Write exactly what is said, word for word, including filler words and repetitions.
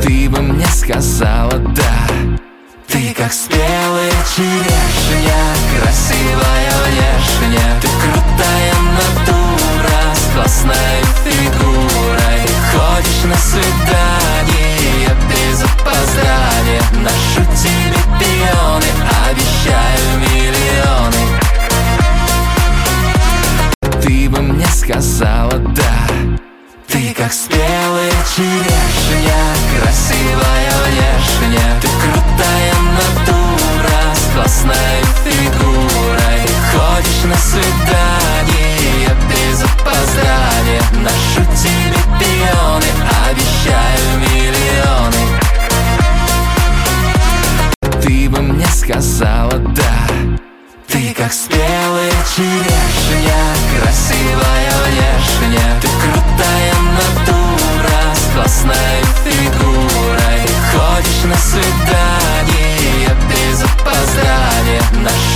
ты бы мне сказала да. Ты как спелая черешня, красивая внешне. Ты крутая натура, с классной фигурой. Ходишь на свидание без опоздания. Ношу тебе пионы, обещаю миллионы. Ты бы мне сказала да. Ты как спелая черешня, красивая внешне. Ты крутая натура, с классной фигурой. Ходишь на свидание без опоздания. Ношу тебе пионы, обещаю миллионы. Ты бы мне сказала да. Ты как спелая черешня, красивая внешне. Ты крутая натура, с классной фигурой. Ходишь на свидание без опоздания.